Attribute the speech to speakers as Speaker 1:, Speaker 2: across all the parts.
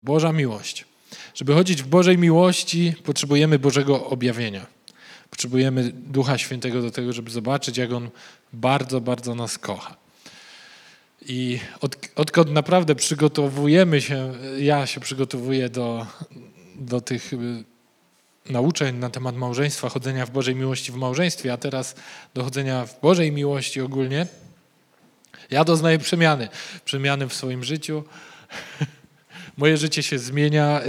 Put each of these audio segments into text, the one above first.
Speaker 1: Boża miłość. Żeby chodzić w Bożej miłości, potrzebujemy Bożego objawienia. Potrzebujemy Ducha Świętego do tego, żeby zobaczyć, jak On bardzo, bardzo nas kocha. I odkąd naprawdę przygotowujemy się, ja się przygotowuję do tych nauczeń na temat małżeństwa, chodzenia w Bożej miłości w małżeństwie, a teraz do chodzenia w Bożej miłości ogólnie, ja doznaję przemiany w swoim życiu. Moje życie się zmienia.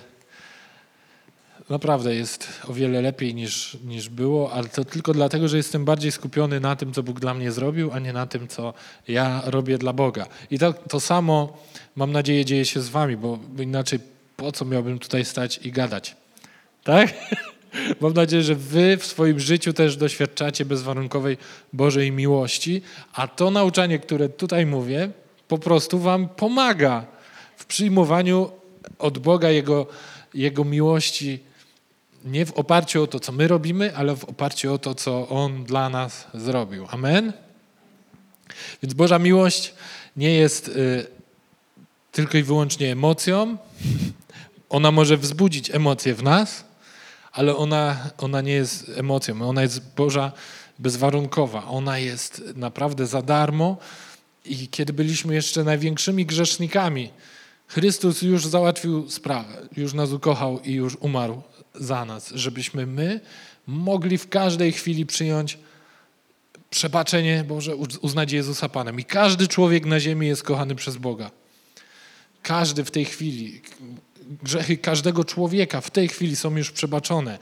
Speaker 1: Naprawdę jest o wiele lepiej niż było, ale to tylko dlatego, że jestem bardziej skupiony na tym, co Bóg dla mnie zrobił, a nie na tym, co ja robię dla Boga. I to samo, mam nadzieję, dzieje się z wami, bo inaczej po co miałbym tutaj stać i gadać? Tak? Mam nadzieję, że wy w swoim życiu też doświadczacie bezwarunkowej Bożej miłości, a to nauczanie, które tutaj mówię, po prostu wam pomaga w przyjmowaniu od Boga Jego miłości, nie w oparciu o to, co my robimy, ale w oparciu o to, co On dla nas zrobił. Amen? Więc Boża miłość nie jest tylko i wyłącznie emocją. Ona może wzbudzić emocje w nas, ale ona nie jest emocją. Ona jest Boża bezwarunkowa. Ona jest naprawdę za darmo i kiedy byliśmy jeszcze największymi grzesznikami, Chrystus już załatwił sprawę, już nas ukochał i już umarł za nas, żebyśmy my mogli w każdej chwili przyjąć przebaczenie Boże, uznać Jezusa Panem. I każdy człowiek na ziemi jest kochany przez Boga. Każdy w tej chwili, grzechy każdego człowieka w tej chwili są już przebaczone.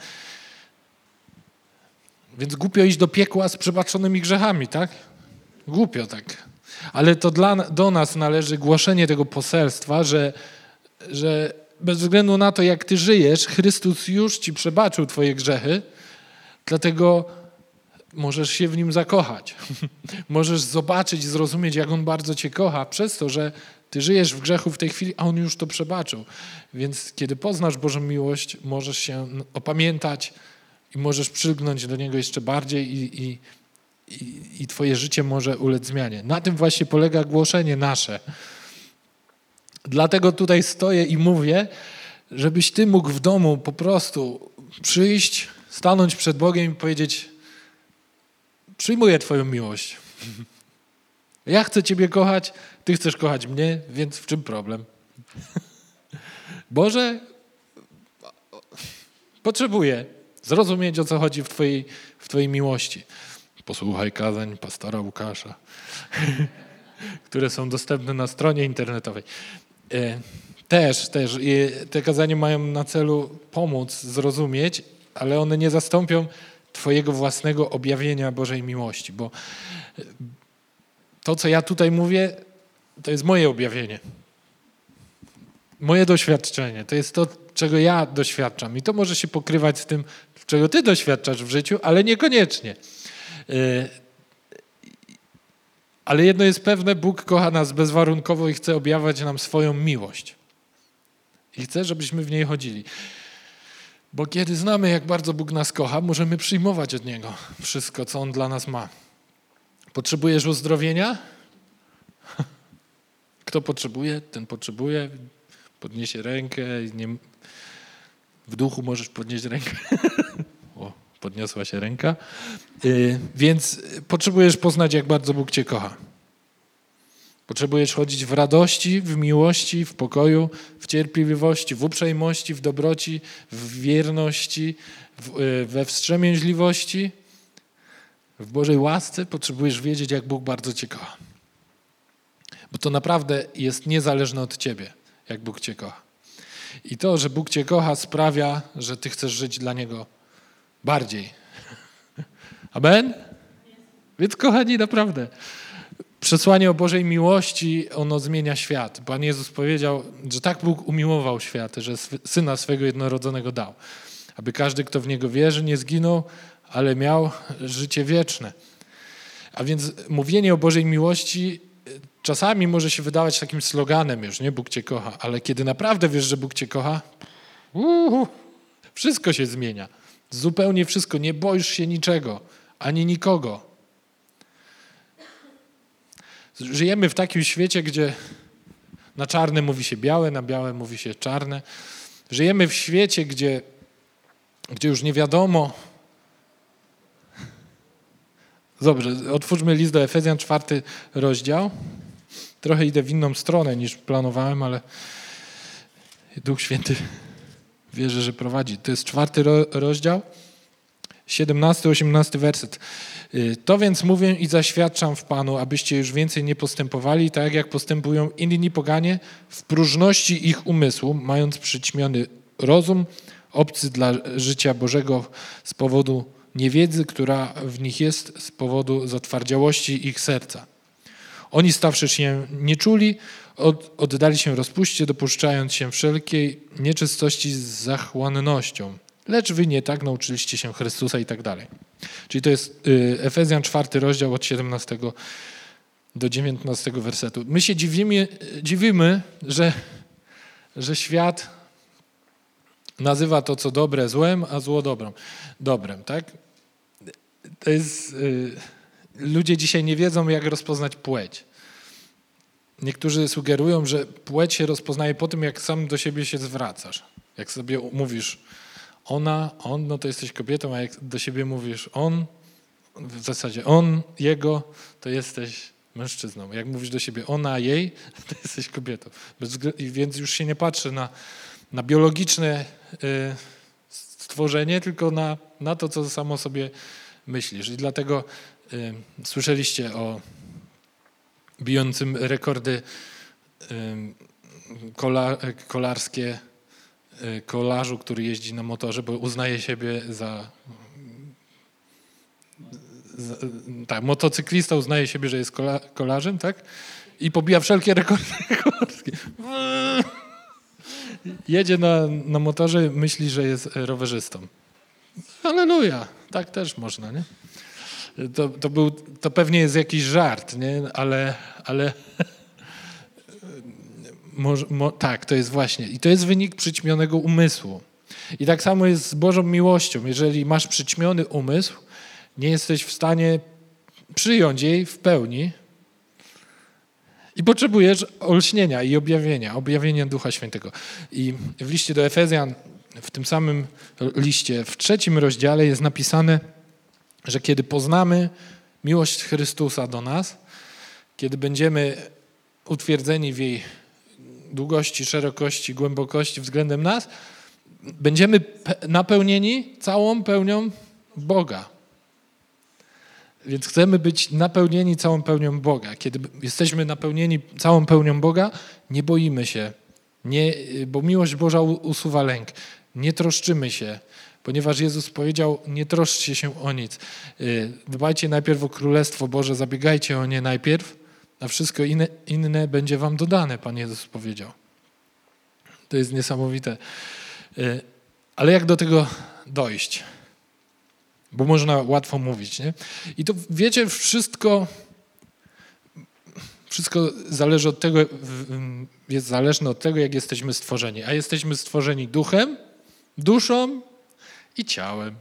Speaker 1: Więc głupio iść do piekła z przebaczonymi grzechami, tak? Głupio tak. Ale to do nas należy głoszenie tego poselstwa, że bez względu na to, jak ty żyjesz, Chrystus już ci przebaczył twoje grzechy, dlatego możesz się w Nim zakochać. Możesz zobaczyć, zrozumieć, jak On bardzo cię kocha, przez to, że ty żyjesz w grzechu w tej chwili, a On już to przebaczył. Więc kiedy poznasz Bożą miłość, możesz się opamiętać i możesz przylgnąć do Niego jeszcze bardziej i twoje życie może ulec zmianie. Na tym właśnie polega głoszenie nasze. Dlatego tutaj stoję i mówię, żebyś ty mógł w domu po prostu przyjść, stanąć przed Bogiem i powiedzieć: przyjmuję Twoją miłość. Ja chcę Ciebie kochać, Ty chcesz kochać mnie, więc w czym problem? Boże, potrzebuję zrozumieć, o co chodzi w Twojej miłości. Posłuchaj kazań pastora Łukasza, które są dostępne na stronie internetowej. Też. I te kazania mają na celu pomóc zrozumieć, ale one nie zastąpią Twojego własnego objawienia Bożej miłości, bo to, co ja tutaj mówię, to jest moje objawienie. Moje doświadczenie. To jest to, czego ja doświadczam. I to może się pokrywać z tym, czego ty doświadczasz w życiu, ale niekoniecznie. Ale jedno jest pewne, Bóg kocha nas bezwarunkowo i chce objawiać nam swoją miłość. I chce, żebyśmy w niej chodzili. Bo kiedy znamy, jak bardzo Bóg nas kocha, możemy przyjmować od Niego wszystko, co On dla nas ma. Potrzebujesz uzdrowienia? Kto potrzebuje, ten potrzebuje. Podniesie rękę. W duchu możesz podnieść rękę. O, podniosła się ręka. Więc potrzebujesz poznać, jak bardzo Bóg cię kocha. Potrzebujesz chodzić w radości, w miłości, w pokoju, w cierpliwości, w uprzejmości, w dobroci, w wierności, we wstrzemięźliwości, w Bożej łasce. Potrzebujesz wiedzieć, jak Bóg bardzo cię kocha. Bo to naprawdę jest niezależne od ciebie, jak Bóg cię kocha. I to, że Bóg cię kocha, sprawia, że ty chcesz żyć dla Niego bardziej. Amen? Więc kochani, naprawdę, przesłanie o Bożej miłości, ono zmienia świat. Pan Jezus powiedział, że tak Bóg umiłował świat, że Syna swego jednorodzonego dał, aby każdy, kto w Niego wierzy, nie zginął, ale miał życie wieczne. A więc mówienie o Bożej miłości czasami może się wydawać takim sloganem już, nie? Bóg cię kocha, ale kiedy naprawdę wiesz, że Bóg cię kocha, wszystko się zmienia. Zupełnie wszystko. Nie boisz się niczego, ani nikogo. Żyjemy w takim świecie, gdzie Na czarne mówi się białe, na białe mówi się czarne. Żyjemy w świecie, gdzie już nie wiadomo. Dobrze, otwórzmy list do Efezjan, 4 rozdział. Trochę idę w inną stronę niż planowałem, ale Duch Święty wierzę, że prowadzi. To jest 4 rozdział, 17-18 werset. To więc mówię i zaświadczam w Panu, abyście już więcej nie postępowali tak, jak postępują inni poganie w próżności ich umysłu, mając przyćmiony rozum, obcy dla życia Bożego z powodu niewiedzy, która w nich jest, z powodu zatwardziałości ich serca. Oni stawszy się nieczuli, oddali się rozpuście, dopuszczając się wszelkiej nieczystości z zachłannością. Lecz wy nie tak nauczyliście się Chrystusa i tak dalej. Czyli to jest Efezjan 4 rozdział od 17 do 19 wersetu. My się dziwimy, że świat nazywa to, co dobre, złem, a zło dobrem, tak? To jest... Ludzie dzisiaj nie wiedzą, jak rozpoznać płeć. Niektórzy sugerują, że płeć się rozpoznaje po tym, jak sam do siebie się zwracasz. Jak sobie mówisz ona, on, no to jesteś kobietą, a jak do siebie mówisz on, w zasadzie on, jego, to jesteś mężczyzną. Jak mówisz do siebie ona, jej, to jesteś kobietą. Więc już się nie patrzy na biologiczne stworzenie, tylko na to, co samo sobie myślisz. I dlatego słyszeliście o bijącym rekordy kolarskie kolarzu, który jeździ na motorze, bo uznaje siebie za tak, motocyklista uznaje siebie, że jest kolarzem, tak? I pobija wszelkie rekordy kolarskie. Jedzie na motorze, myśli, że jest rowerzystą. Halleluja, tak też można, nie? To pewnie jest jakiś żart, nie? Ale tak, to jest właśnie. I to jest wynik przyćmionego umysłu. I tak samo jest z Bożą miłością. Jeżeli masz przyćmiony umysł, nie jesteś w stanie przyjąć jej w pełni i potrzebujesz olśnienia i objawienia Ducha Świętego. I w liście do Efezjan, w tym samym liście, w 3 rozdziale jest napisane, że kiedy poznamy miłość Chrystusa do nas, kiedy będziemy utwierdzeni w jej długości, szerokości, głębokości względem nas, będziemy napełnieni całą pełnią Boga. Więc chcemy być napełnieni całą pełnią Boga. Kiedy jesteśmy napełnieni całą pełnią Boga, nie boimy się, bo miłość Boża usuwa lęk. Nie troszczymy się, ponieważ Jezus powiedział, nie troszczcie się o nic. Dbajcie najpierw o Królestwo Boże, zabiegajcie o nie najpierw, a wszystko inne będzie wam dodane, Pan Jezus powiedział. To jest niesamowite. Ale jak do tego dojść? Bo można łatwo mówić, nie? I to wiecie, wszystko zależy od tego, jest zależne od tego, jak jesteśmy stworzeni. A jesteśmy stworzeni duchem, duszą i ciałem.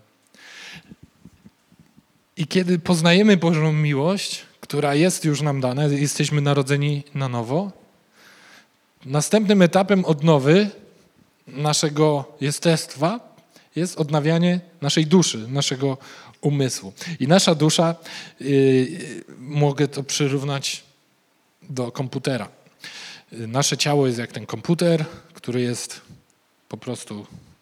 Speaker 1: I kiedy poznajemy Bożą miłość, która jest już nam dana, jesteśmy narodzeni na nowo, następnym etapem odnowy naszego jestestwa jest odnawianie naszej duszy, naszego umysłu. I nasza dusza, mogę to przyrównać do komputera. Nasze ciało jest jak ten komputer, który jest po prostu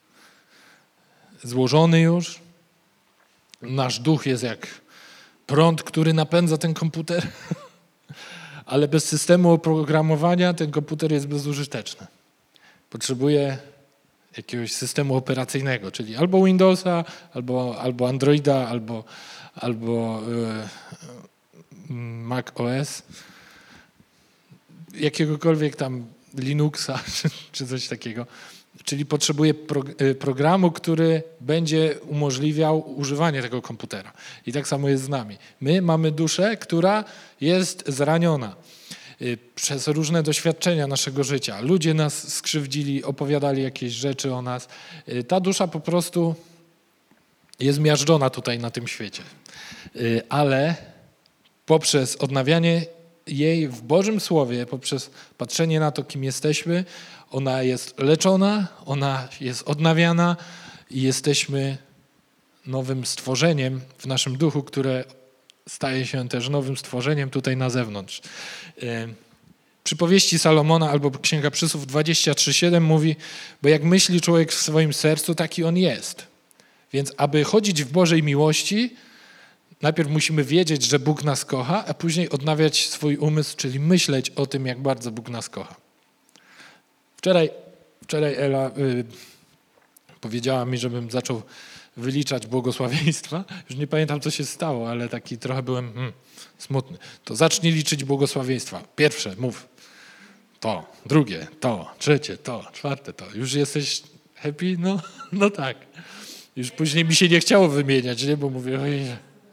Speaker 1: złożony już. Nasz duch jest jak prąd, który napędza ten komputer, ale bez systemu oprogramowania ten komputer jest bezużyteczny. Potrzebuje jakiegoś systemu operacyjnego, czyli albo Windowsa, albo Androida, albo Mac OS, jakiegokolwiek tam Linuxa czy coś takiego. Czyli potrzebuje programu, który będzie umożliwiał używanie tego komputera. I tak samo jest z nami. My mamy duszę, która jest zraniona przez różne doświadczenia naszego życia. Ludzie nas skrzywdzili, opowiadali jakieś rzeczy o nas. Ta dusza po prostu jest miażdżona tutaj na tym świecie. Ale poprzez odnawianie jej w Bożym Słowie, poprzez patrzenie na to, kim jesteśmy, ona jest leczona, ona jest odnawiana i jesteśmy nowym stworzeniem w naszym duchu, które staje się też nowym stworzeniem tutaj na zewnątrz. Przypowieści Salomona albo Księga Przysłów 23:7 mówi, bo jak myśli człowiek w swoim sercu, taki on jest. Więc aby chodzić w Bożej miłości, najpierw musimy wiedzieć, że Bóg nas kocha, a później odnawiać swój umysł, czyli myśleć o tym, jak bardzo Bóg nas kocha. Wczoraj Ela powiedziała mi, żebym zaczął wyliczać błogosławieństwa. Już nie pamiętam, co się stało, ale taki trochę byłem smutny. To zacznij liczyć błogosławieństwa. Pierwsze, mów. To, drugie, to, trzecie, to, czwarte, to. Już jesteś happy? No tak. Już później mi się nie chciało wymieniać, nie? Bo mówię, ojej.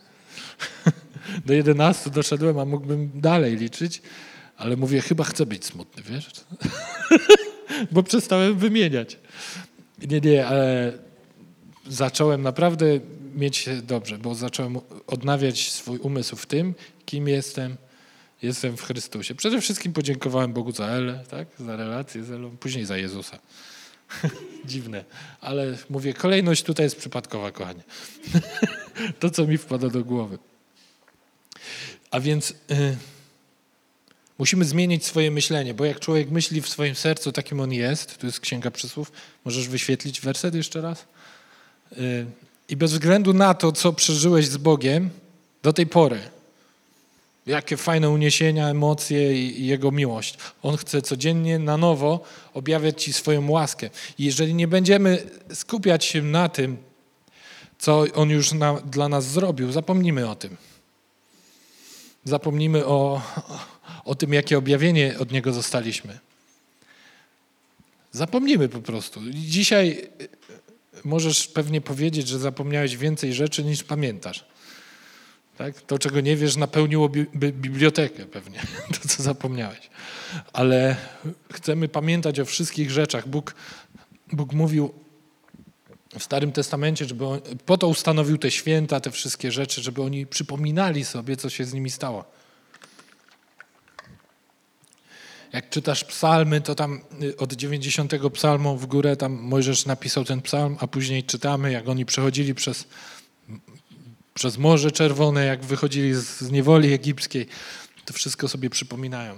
Speaker 1: Do 11 doszedłem, a mógłbym dalej liczyć, ale mówię, chyba chcę być smutny, wiesz? Bo przestałem wymieniać. Nie, ale zacząłem naprawdę mieć się dobrze, bo zacząłem odnawiać swój umysł w tym, kim jestem. Jestem w Chrystusie. Przede wszystkim podziękowałem Bogu za Elę, tak? Za relację z Elą, później za Jezusa. Dziwne, ale mówię, kolejność tutaj jest przypadkowa, kochanie. To, co mi wpada do głowy. A więc musimy zmienić swoje myślenie, bo jak człowiek myśli w swoim sercu, takim on jest, tu jest Księga Przysłów, możesz wyświetlić werset jeszcze raz? I bez względu na to, co przeżyłeś z Bogiem do tej pory, jakie fajne uniesienia, emocje i Jego miłość. On chce codziennie na nowo objawiać Ci swoją łaskę. I jeżeli nie będziemy skupiać się na tym, co On już dla nas zrobił, zapomnimy o tym. Zapomnimy o tym, jakie objawienie od Niego zostaliśmy. Zapomnimy po prostu. Dzisiaj możesz pewnie powiedzieć, że zapomniałeś więcej rzeczy niż pamiętasz. Tak? To, czego nie wiesz, napełniło bibliotekę pewnie, to, co zapomniałeś. Ale chcemy pamiętać o wszystkich rzeczach. Bóg mówił w Starym Testamencie, żeby po to ustanowił te święta, te wszystkie rzeczy, żeby oni przypominali sobie, co się z nimi stało. Jak czytasz psalmy, to tam od 90 psalmu w górę tam Mojżesz napisał ten psalm, a później czytamy, jak oni przechodzili przez Morze Czerwone, jak wychodzili z niewoli egipskiej. To wszystko sobie przypominają.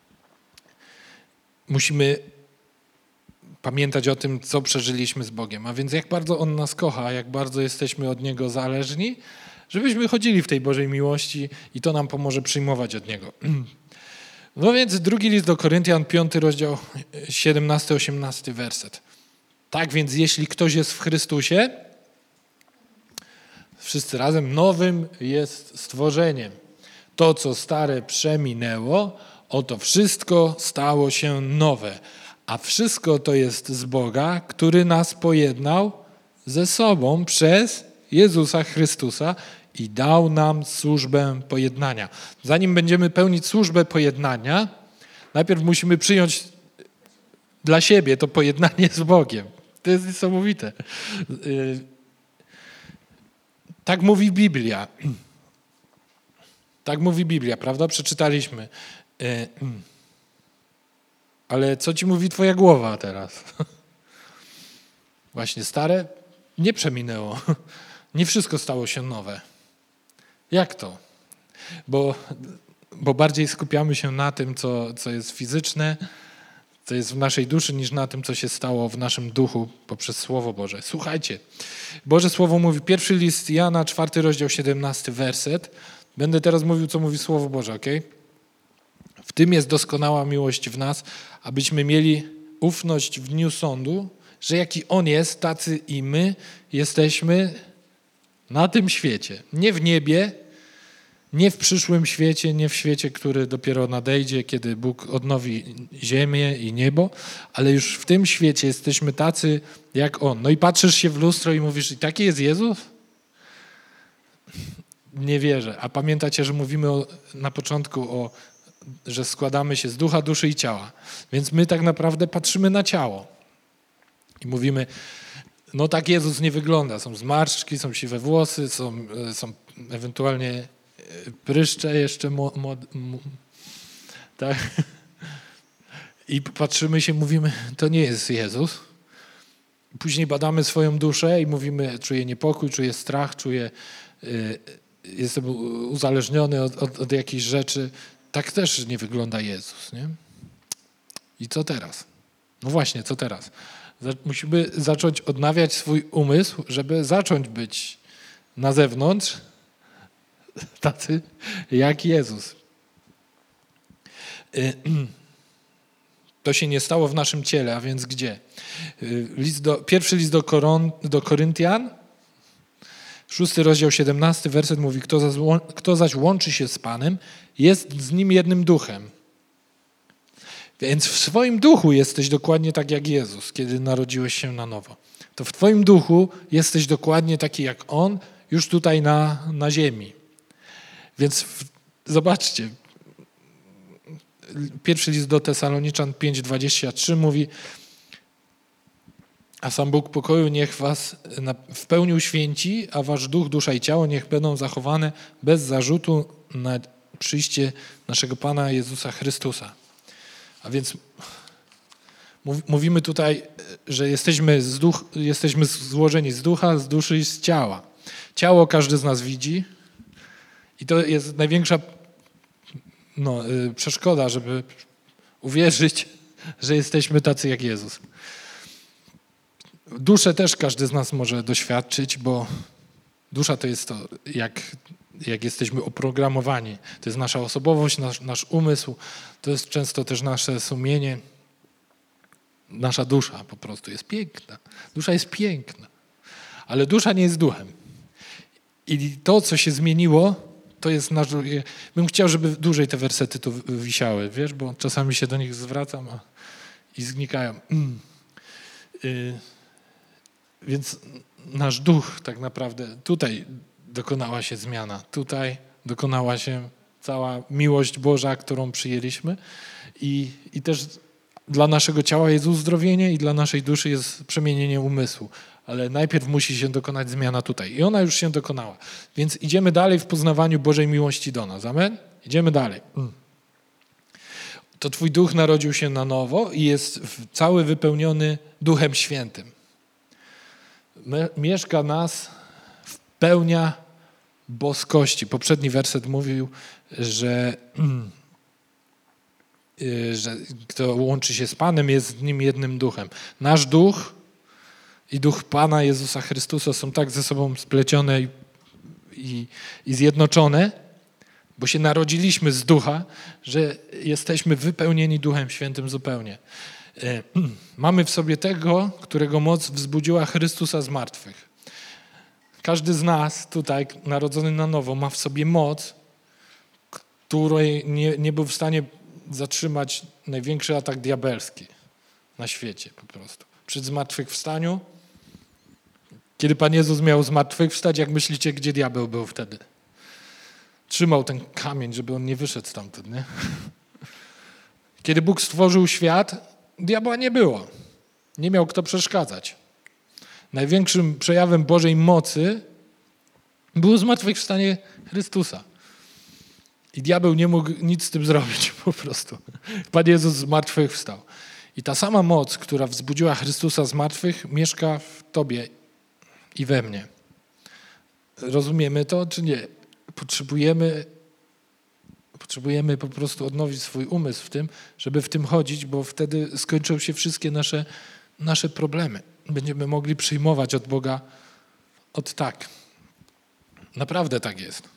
Speaker 1: Musimy pamiętać o tym, co przeżyliśmy z Bogiem. A więc jak bardzo On nas kocha, jak bardzo jesteśmy od Niego zależni, żebyśmy chodzili w tej Bożej miłości i to nam pomoże przyjmować od Niego. No więc drugi list do Koryntian, 5 rozdział, 17-18 werset. Tak więc jeśli ktoś jest w Chrystusie, wszyscy razem, nowym jest stworzeniem. To, co stare przeminęło, oto wszystko stało się nowe. A wszystko to jest z Boga, który nas pojednał ze sobą przez Jezusa Chrystusa i dał nam służbę pojednania. Zanim będziemy pełnić służbę pojednania, najpierw musimy przyjąć dla siebie to pojednanie z Bogiem. To jest niesamowite. Tak mówi Biblia. Tak mówi Biblia, prawda? Przeczytaliśmy. Ale co ci mówi twoja głowa teraz? Właśnie stare nie przeminęło. Nie wszystko stało się nowe. Jak to? Bo bardziej skupiamy się na tym, co jest fizyczne, co jest w naszej duszy, niż na tym, co się stało w naszym duchu poprzez Słowo Boże. Słuchajcie, Boże Słowo mówi, pierwszy list Jana, 4 rozdział, 17 werset. Będę teraz mówił, co mówi Słowo Boże, ok? W tym jest doskonała miłość w nas, abyśmy mieli ufność w dniu sądu, że jaki On jest, tacy i my jesteśmy na tym świecie. Nie w niebie, nie w przyszłym świecie, nie w świecie, który dopiero nadejdzie, kiedy Bóg odnowi ziemię i niebo, ale już w tym świecie jesteśmy tacy jak On. No i patrzysz się w lustro i mówisz, i taki jest Jezus? Nie wierzę. A pamiętacie, że mówimy na początku że składamy się z ducha, duszy i ciała. Więc my tak naprawdę patrzymy na ciało. I mówimy, no tak Jezus nie wygląda. Są zmarszczki, są siwe włosy, są ewentualnie pryszcze jeszcze Tak? I patrzymy się, mówimy, to nie jest Jezus. Później badamy swoją duszę i mówimy, czuję niepokój, czuję strach, jestem uzależniony od jakichś rzeczy. Tak też nie wygląda Jezus, nie? I co teraz? No właśnie, co teraz? Musimy zacząć odnawiać swój umysł, żeby zacząć być na zewnątrz tacy jak Jezus. To się nie stało w naszym ciele, a więc gdzie? Pierwszy list do Koryntian, 6 rozdział 17 werset mówi, kto zaś łączy się z Panem, jest z Nim jednym duchem. Więc w swoim duchu jesteś dokładnie tak jak Jezus, kiedy narodziłeś się na nowo. To w twoim duchu jesteś dokładnie taki jak On, już tutaj na ziemi. Więc zobaczcie, pierwszy list do Tesaloniczan 5:23 mówi, a sam Bóg pokoju niech was w pełni uświęci, a wasz duch, dusza i ciało niech będą zachowane bez zarzutu na przyjście naszego Pana Jezusa Chrystusa. A więc mówimy tutaj, że jesteśmy złożeni z ducha, z duszy i z ciała. Ciało każdy z nas widzi i to jest największa przeszkoda, żeby uwierzyć, że jesteśmy tacy jak Jezus. Duszę też każdy z nas może doświadczyć, bo dusza to jest to, jak jesteśmy oprogramowani. To jest nasza osobowość, nasz umysł, to jest często też nasze sumienie. Nasza dusza po prostu jest piękna. Dusza jest piękna, ale dusza nie jest duchem. I to, co się zmieniło, to jest nasz... Bym chciał, żeby dłużej te wersety tu wisiały, wiesz, bo czasami się do nich zwracam i znikają. Więc nasz duch tak naprawdę, tutaj dokonała się zmiana. Tutaj dokonała się cała miłość Boża, którą przyjęliśmy i też dla naszego ciała jest uzdrowienie i dla naszej duszy jest przemienienie umysłu. Ale najpierw musi się dokonać zmiana tutaj. I ona już się dokonała. Więc idziemy dalej w poznawaniu Bożej miłości do nas. Amen? Idziemy dalej. To twój duch narodził się na nowo i jest cały wypełniony Duchem Świętym. Mieszka nas w pełnia boskości. Poprzedni werset mówił, że kto łączy się z Panem, jest z Nim jednym duchem. Nasz duch i duch Pana Jezusa Chrystusa są tak ze sobą splecione i zjednoczone, bo się narodziliśmy z ducha, że jesteśmy wypełnieni Duchem Świętym zupełnie. Mamy w sobie tego, którego moc wzbudziła Chrystusa z martwych. Każdy z nas tutaj, narodzony na nowo, ma w sobie moc, której nie był w stanie zatrzymać największy atak diabelski na świecie po prostu. Przy zmartwychwstaniu, kiedy Pan Jezus miał zmartwychwstać, jak myślicie, gdzie diabeł był wtedy? Trzymał ten kamień, żeby on nie wyszedł stamtąd, nie? Kiedy Bóg stworzył świat, diabła nie było. Nie miał kto przeszkadzać. Największym przejawem Bożej mocy było zmartwychwstanie Chrystusa. I diabeł nie mógł nic z tym zrobić po prostu. Pan Jezus z martwych wstał. I ta sama moc, która wzbudziła Chrystusa z martwych, mieszka w tobie i we mnie. Rozumiemy to, czy nie? Potrzebujemy po prostu odnowić swój umysł w tym, żeby w tym chodzić, bo wtedy skończą się wszystkie nasze problemy. Będziemy mogli przyjmować od Boga tak. Naprawdę tak jest.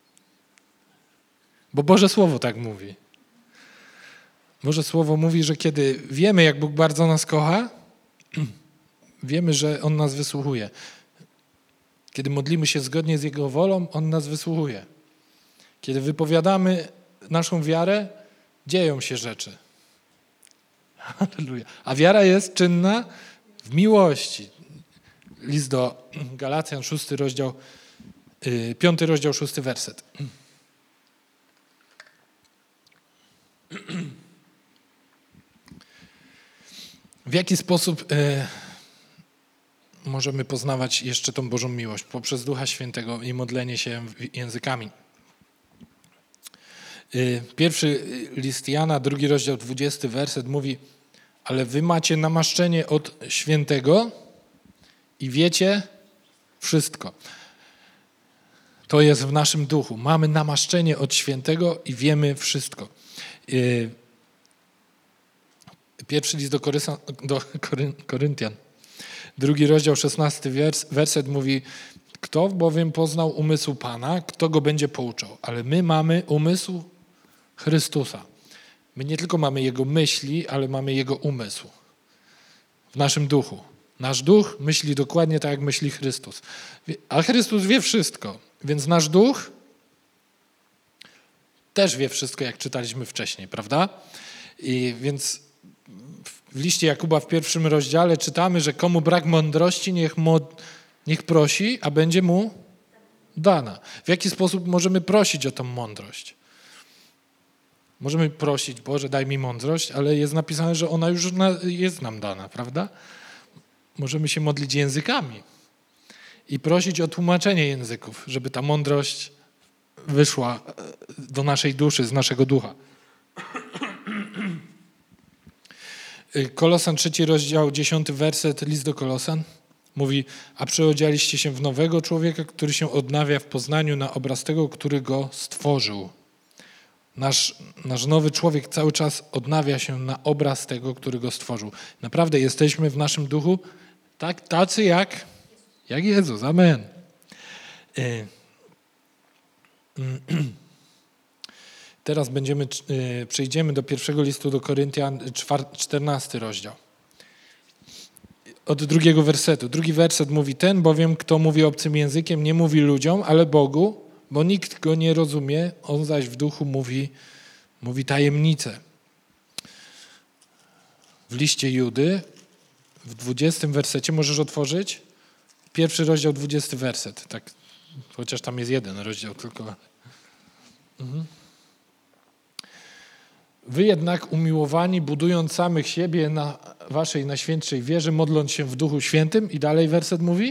Speaker 1: Bo Boże Słowo tak mówi. Boże Słowo mówi, że kiedy wiemy, jak Bóg bardzo nas kocha, wiemy, że On nas wysłuchuje. Kiedy modlimy się zgodnie z Jego wolą, On nas wysłuchuje. Kiedy wypowiadamy naszą wiarę, dzieją się rzeczy. Halleluja. A wiara jest czynna w miłości. List do Galacjan, 5 rozdział, 6 werset. W jaki sposób możemy poznawać jeszcze tą Bożą miłość? Poprzez Ducha Świętego i modlenie się językami. Pierwszy list Jana, 2 rozdział, 20 werset mówi: ale wy macie namaszczenie od świętego i wiecie wszystko. To jest w naszym duchu. Mamy namaszczenie od świętego i wiemy wszystko. Pierwszy list do Koryntian, 2 rozdział, 16 werset mówi: kto bowiem poznał umysł Pana, kto go będzie pouczał. Ale my mamy umysł Chrystusa. My nie tylko mamy Jego myśli, ale mamy Jego umysł w naszym duchu. Nasz duch myśli dokładnie tak, jak myśli Chrystus. A Chrystus wie wszystko, więc nasz duch też wie wszystko, jak czytaliśmy wcześniej, prawda? I więc w liście Jakuba w 1 rozdziale czytamy, że komu brak mądrości, niech prosi, a będzie mu dana. W jaki sposób możemy prosić o tą mądrość? Możemy prosić: Boże, daj mi mądrość, ale jest napisane, że ona już jest nam dana, prawda? Możemy się modlić językami i prosić o tłumaczenie języków, żeby ta mądrość wyszła do naszej duszy, z naszego ducha. Kolosan 3 rozdział, 10 werset, list do Kolosan mówi: a przyodzialiście się w nowego człowieka, który się odnawia w poznaniu na obraz tego, który go stworzył. Nasz nowy człowiek cały czas odnawia się na obraz tego, który go stworzył. Naprawdę jesteśmy w naszym duchu tacy jak Jezus. Amen. Teraz przejdziemy do pierwszego listu do Koryntian, 14 rozdział. Od 2 wersetu. 2 werset mówi: ten bowiem, kto mówi obcym językiem, nie mówi ludziom, ale Bogu, bo nikt go nie rozumie, on zaś w duchu mówi tajemnice. W liście Judy, w 20 wersecie, możesz otworzyć? 1 rozdział, 20 werset. Tak, chociaż tam jest jeden rozdział tylko. Wy jednak, umiłowani, budując samych siebie na waszej najświętszej wierze, modląc się w Duchu Świętym, i dalej werset mówi?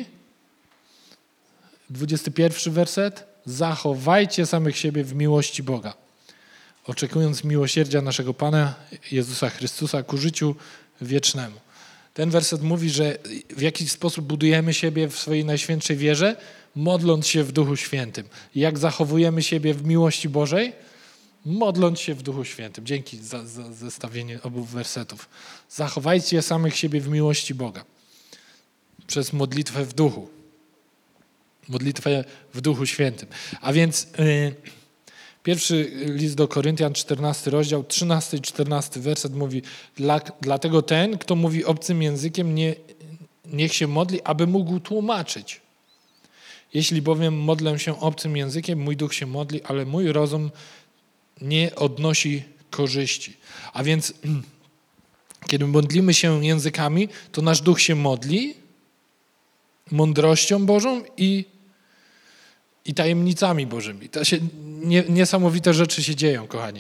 Speaker 1: 21 werset. Zachowajcie samych siebie w miłości Boga, oczekując miłosierdzia naszego Pana Jezusa Chrystusa ku życiu wiecznemu. Ten werset mówi, że w jaki sposób budujemy siebie w swojej najświętszej wierze, modląc się w Duchu Świętym. I jak zachowujemy siebie w miłości Bożej? Modląc się w Duchu Świętym. Dzięki za zestawienie obu wersetów. Zachowajcie samych siebie w miłości Boga przez modlitwę w Duchu. Modlitwę w Duchu Świętym. A więc pierwszy list do Koryntian, 14 rozdział, 13 i 14 werset mówi: dlatego ten, kto mówi obcym językiem, niech się modli, aby mógł tłumaczyć. Jeśli bowiem modlę się obcym językiem, mój duch się modli, ale mój rozum nie odnosi korzyści. A więc kiedy modlimy się językami, to nasz duch się modli mądrością Bożą i tajemnicami Bożymi. To się niesamowite rzeczy się dzieją, kochani.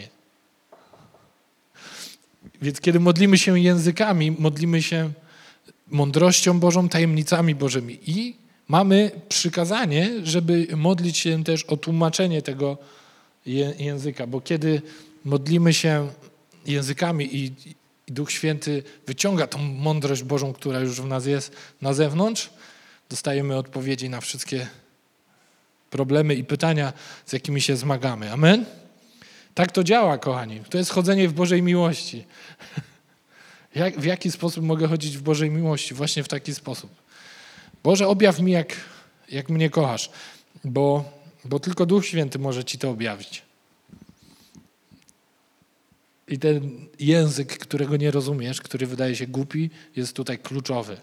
Speaker 1: Więc kiedy modlimy się językami, modlimy się mądrością Bożą, tajemnicami Bożymi. I mamy przykazanie, żeby modlić się też o tłumaczenie tego języka, bo kiedy modlimy się językami i Duch Święty wyciąga tą mądrość Bożą, która już w nas jest na zewnątrz, dostajemy odpowiedzi na wszystkie problemy i pytania, z jakimi się zmagamy. Amen? Tak to działa, kochani. To jest chodzenie w Bożej miłości. W jaki sposób mogę chodzić w Bożej miłości? Właśnie w taki sposób. Boże, objaw mi, jak mnie kochasz, bo tylko Duch Święty może ci to objawić. I ten język, którego nie rozumiesz, który wydaje się głupi, jest tutaj kluczowy.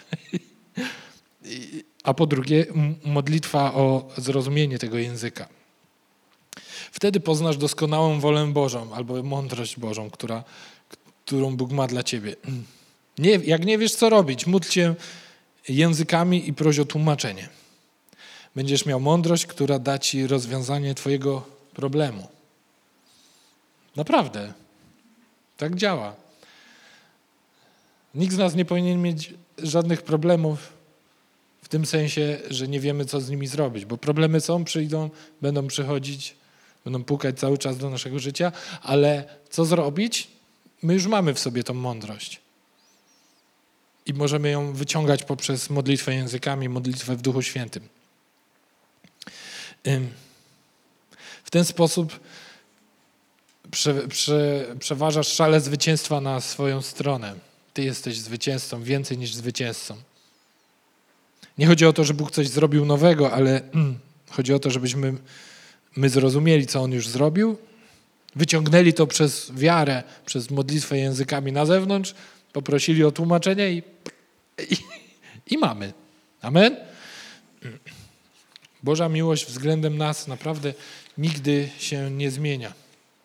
Speaker 1: A po drugie, modlitwa o zrozumienie tego języka. Wtedy poznasz doskonałą wolę Bożą albo mądrość Bożą, którą Bóg ma dla ciebie. Jak nie wiesz, co robić, módl się językami i proś o tłumaczenie. Będziesz miał mądrość, która da ci rozwiązanie twojego problemu. Naprawdę. Tak działa. Nikt z nas nie powinien mieć żadnych problemów w tym sensie, że nie wiemy, co z nimi zrobić, bo problemy będą przychodzić będą pukać cały czas do naszego życia, ale co zrobić? My już mamy w sobie tą mądrość. I możemy ją wyciągać poprzez modlitwę językami, modlitwę w Duchu Świętym. W ten sposób przeważasz szale zwycięstwa na swoją stronę. Ty jesteś zwycięzcą, więcej niż zwycięzcą. Nie chodzi o to, że Bóg coś zrobił nowego, ale chodzi o to, żebyśmy my zrozumieli, co On już zrobił, wyciągnęli to przez wiarę, przez modlitwę językami na zewnątrz, poprosili o tłumaczenie i mamy. Amen? Boża miłość względem nas naprawdę nigdy się nie zmienia.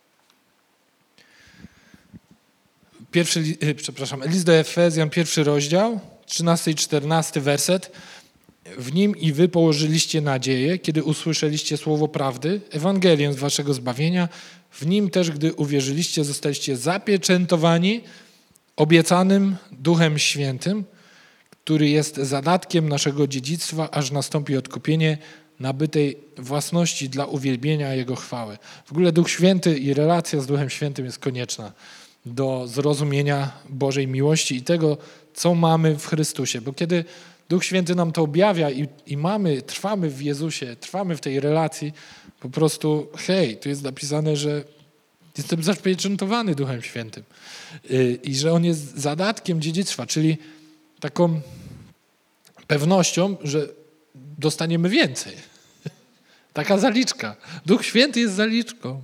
Speaker 1: List do Efezjan, 1 rozdział, 13 i 14 werset. W nim i wy położyliście nadzieję, kiedy usłyszeliście słowo prawdy, Ewangelię z waszego zbawienia. W nim też, gdy uwierzyliście, zostaliście zapieczętowani obiecanym Duchem Świętym, który jest zadatkiem naszego dziedzictwa, aż nastąpi odkupienie nabytej własności dla uwielbienia Jego chwały. W ogóle Duch Święty i relacja z Duchem Świętym jest konieczna do zrozumienia Bożej miłości i tego, co mamy w Chrystusie. Bo kiedy Duch Święty nam to objawia i trwamy w Jezusie, trwamy w tej relacji, po prostu tu jest napisane, że jestem zapieczętowany Duchem Świętym i że On jest zadatkiem dziedzictwa, czyli taką pewnością, że dostaniemy więcej. Taka zaliczka. Duch Święty jest zaliczką.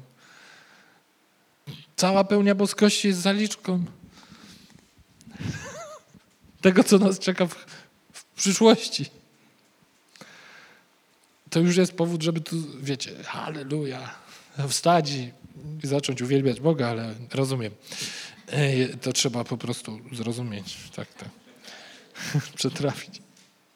Speaker 1: Cała pełnia boskości jest zaliczką tego, co nas czeka w przyszłości. To już jest powód, żeby tu, wiecie, halleluja, wstać i zacząć uwielbiać Boga, ale rozumiem. To trzeba po prostu zrozumieć. Tak. Przetrafić.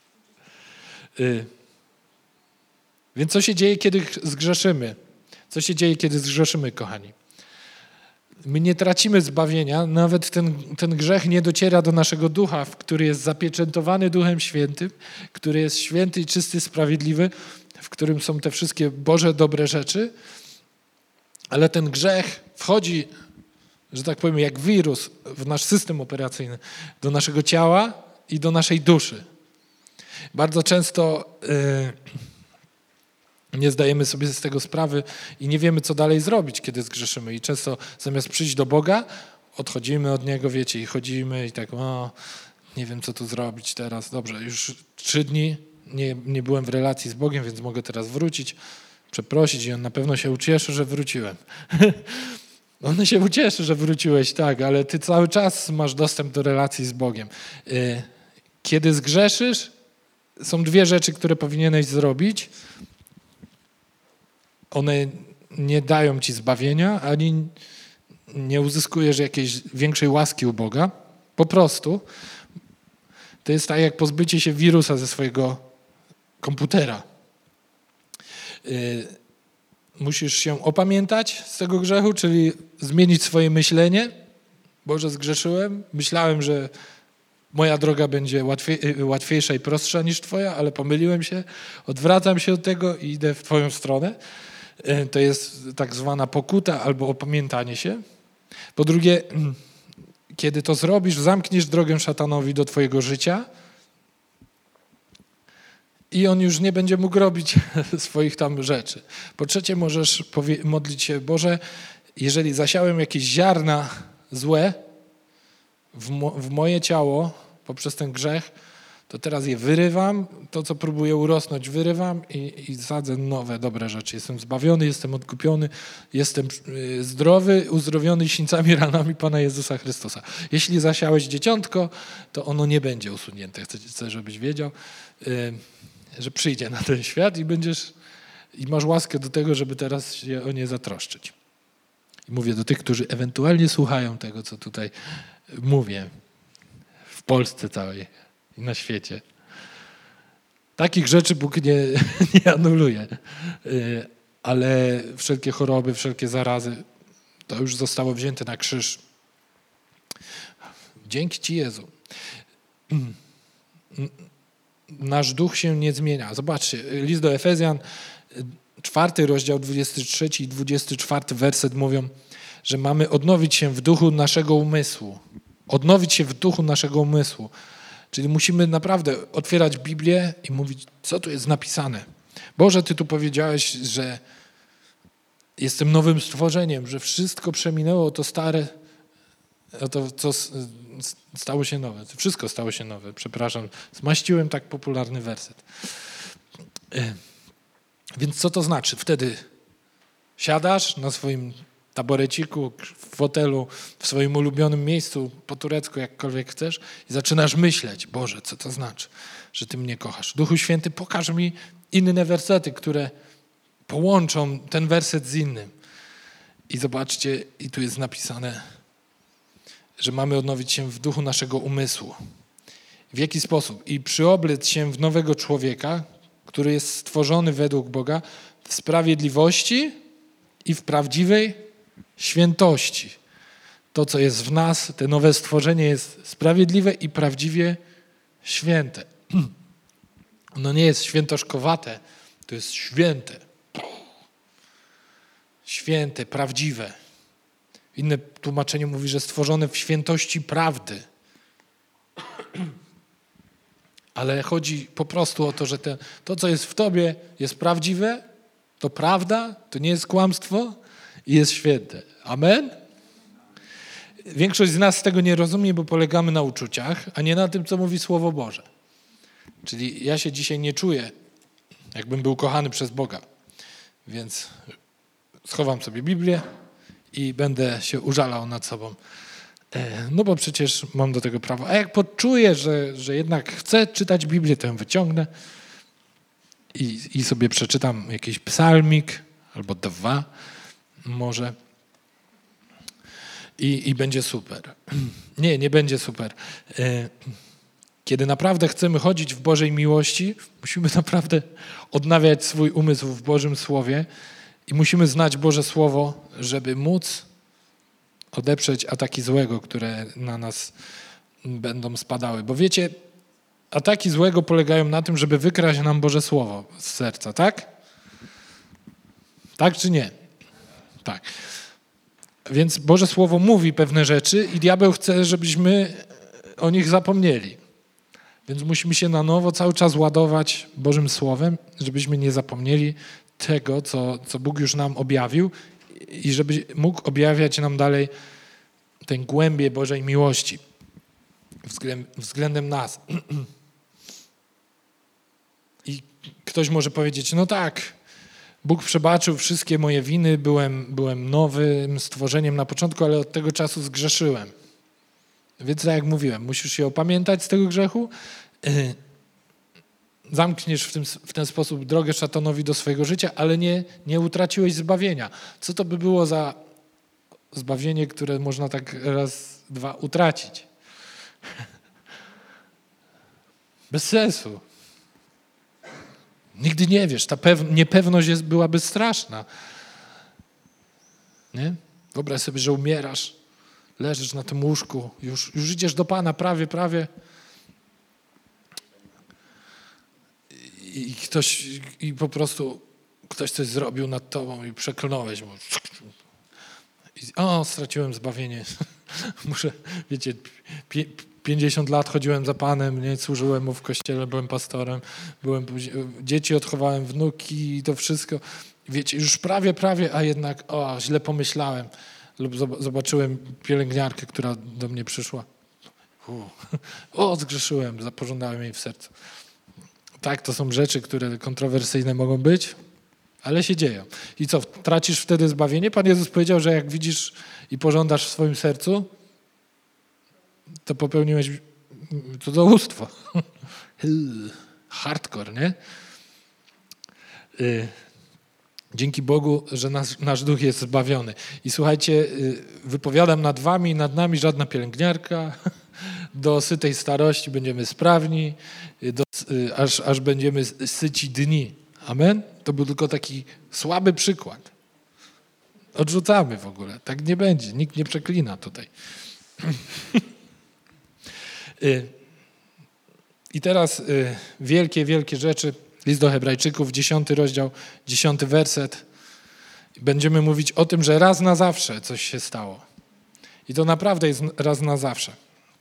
Speaker 1: Więc co się dzieje, kiedy zgrzeszymy? Co się dzieje, kiedy zgrzeszymy, kochani? My nie tracimy zbawienia, nawet ten grzech nie dociera do naszego ducha, który jest zapieczętowany Duchem Świętym, który jest święty i czysty, sprawiedliwy, w którym są te wszystkie Boże dobre rzeczy, ale ten grzech wchodzi, że tak powiem, jak wirus w nasz system operacyjny, do naszego ciała i do naszej duszy. Bardzo często nie zdajemy sobie z tego sprawy i nie wiemy, co dalej zrobić, kiedy zgrzeszymy. I często zamiast przyjść do Boga, odchodzimy od Niego, wiecie, i chodzimy i tak, nie wiem, co tu zrobić teraz. Dobrze, już 3 dni nie byłem w relacji z Bogiem, więc mogę teraz wrócić, przeprosić i On na pewno się ucieszy, że wróciłem. On się ucieszy, że wróciłeś, tak, ale ty cały czas masz dostęp do relacji z Bogiem. Kiedy zgrzeszysz, są 2 rzeczy, które powinieneś zrobić. One nie dają ci zbawienia, ani nie uzyskujesz jakiejś większej łaski u Boga. Po prostu to jest tak jak pozbycie się wirusa ze swojego komputera. Musisz się opamiętać z tego grzechu, czyli zmienić swoje myślenie. Boże, zgrzeszyłem, myślałem, że moja droga będzie łatwiejsza i prostsza niż Twoja, ale pomyliłem się, odwracam się od tego i idę w Twoją stronę. To jest tak zwana pokuta albo opamiętanie się. Po drugie, kiedy to zrobisz, zamkniesz drogę szatanowi do Twojego życia i on już nie będzie mógł robić swoich tam rzeczy. Po trzecie, możesz modlić się, Boże, jeżeli zasiałem jakieś ziarna złe w moje ciało poprzez ten grzech, to teraz je wyrywam, to co próbuję urosnąć wyrywam i sadzę nowe, dobre rzeczy. Jestem zbawiony, jestem odkupiony, jestem zdrowy, uzdrowiony sińcami, ranami Pana Jezusa Chrystusa. Jeśli zasiałeś dzieciątko, to ono nie będzie usunięte. Chcę, żebyś wiedział, że przyjdzie na ten świat i masz łaskę do tego, żeby teraz się o nie zatroszczyć. I mówię do tych, którzy ewentualnie słuchają tego, co tutaj mówię, w Polsce całej i na świecie. Takich rzeczy Bóg nie anuluje. Ale wszelkie choroby, wszelkie zarazy, to już zostało wzięte na krzyż. Dzięki Ci, Jezu. Nasz duch się nie zmienia. Zobaczcie, list do Efezjan, 4 rozdział, 23 i 24 werset mówią, że mamy odnowić się w duchu naszego umysłu. Odnowić się w duchu naszego umysłu. Czyli musimy naprawdę otwierać Biblię i mówić, co tu jest napisane. Boże, Ty tu powiedziałeś, że jestem nowym stworzeniem, że wszystko przeminęło, to stare, a to co stało się nowe. Wszystko stało się nowe, przepraszam. Zmaściłem tak popularny werset. Więc co to znaczy? Wtedy siadasz na swoim taboreciku, w fotelu, w swoim ulubionym miejscu, po turecku, jakkolwiek chcesz i zaczynasz myśleć, Boże, co to znaczy, że Ty mnie kochasz. Duchu Święty, pokaż mi inne wersety, które połączą ten werset z innym. I zobaczcie, i tu jest napisane, że mamy odnowić się w duchu naszego umysłu. W jaki sposób? I przyoblec się w nowego człowieka, który jest stworzony według Boga w sprawiedliwości i w prawdziwej świętości. To, co jest w nas, te nowe stworzenie jest sprawiedliwe i prawdziwie święte. Ono nie jest świętoszkowate, to jest święte. Święte, prawdziwe. Inne tłumaczenie mówi, że stworzone w świętości prawdy. Ale chodzi po prostu o to, że to, co jest w tobie, jest prawdziwe, to prawda, to nie jest kłamstwo i jest święte. Amen? Większość z nas tego nie rozumie, bo polegamy na uczuciach, a nie na tym, co mówi Słowo Boże. Czyli ja się dzisiaj nie czuję, jakbym był kochany przez Boga. Więc schowam sobie Biblię i będę się użalał nad sobą. No bo przecież mam do tego prawo. A jak poczuję, że jednak chcę czytać Biblię, to ją wyciągnę i sobie przeczytam jakiś psalmik albo 2 może i będzie super. Nie będzie super. Kiedy naprawdę chcemy chodzić w Bożej miłości, musimy naprawdę odnawiać swój umysł w Bożym Słowie i musimy znać Boże Słowo, żeby móc odeprzeć ataki złego, które na nas będą spadały. Bo wiecie, ataki złego polegają na tym, żeby wykraść nam Boże Słowo z serca, tak? Tak czy nie? Tak. Więc Boże Słowo mówi pewne rzeczy i diabeł chce, żebyśmy o nich zapomnieli. Więc musimy się na nowo cały czas ładować Bożym Słowem, żebyśmy nie zapomnieli tego, co Bóg już nam objawił i żeby mógł objawiać nam dalej tę głębię Bożej miłości względem nas. I ktoś może powiedzieć, no tak, Bóg przebaczył wszystkie moje winy, byłem nowym stworzeniem na początku, ale od tego czasu zgrzeszyłem. Więc tak jak mówiłem, musisz się opamiętać z tego grzechu, zamkniesz w ten sposób drogę szatanowi do swojego życia, ale nie utraciłeś zbawienia. Co to by było za zbawienie, które można tak raz, dwa utracić? Bez sensu. Nigdy nie wiesz, ta niepewność byłaby straszna. Nie? Wyobraź sobie, że umierasz, leżysz na tym łóżku, już idziesz do Pana, prawie. I po prostu ktoś coś zrobił nad tobą i przeklnąłeś mu. Straciłem zbawienie. Muszę, wiecie, 50 lat chodziłem za Panem, nie, służyłem mu w kościele, byłem pastorem, dzieci odchowałem, wnuki i to wszystko. Wiecie, już prawie, a jednak źle pomyślałem. Lub zobaczyłem pielęgniarkę, która do mnie przyszła. Zgrzeszyłem, zapożądałem jej w sercu. Tak, to są rzeczy, które kontrowersyjne mogą być, ale się dzieją. I co, tracisz wtedy zbawienie? Pan Jezus powiedział, że jak widzisz i pożądasz w swoim sercu, to popełniłeś cudzołóstwo. Hardcore, nie? Dzięki Bogu, że nasz duch jest zbawiony. I słuchajcie, wypowiadam nad wami i nad nami żadna pielęgniarka. Do sytej starości będziemy sprawni, aż będziemy syci dni. Amen? To był tylko taki słaby przykład. Odrzucamy w ogóle. Tak nie będzie. Nikt nie przeklina tutaj. I teraz wielkie rzeczy. List do Hebrajczyków, 10 rozdział, 10 werset. Będziemy mówić o tym, że raz na zawsze coś się stało. I to naprawdę jest raz na zawsze.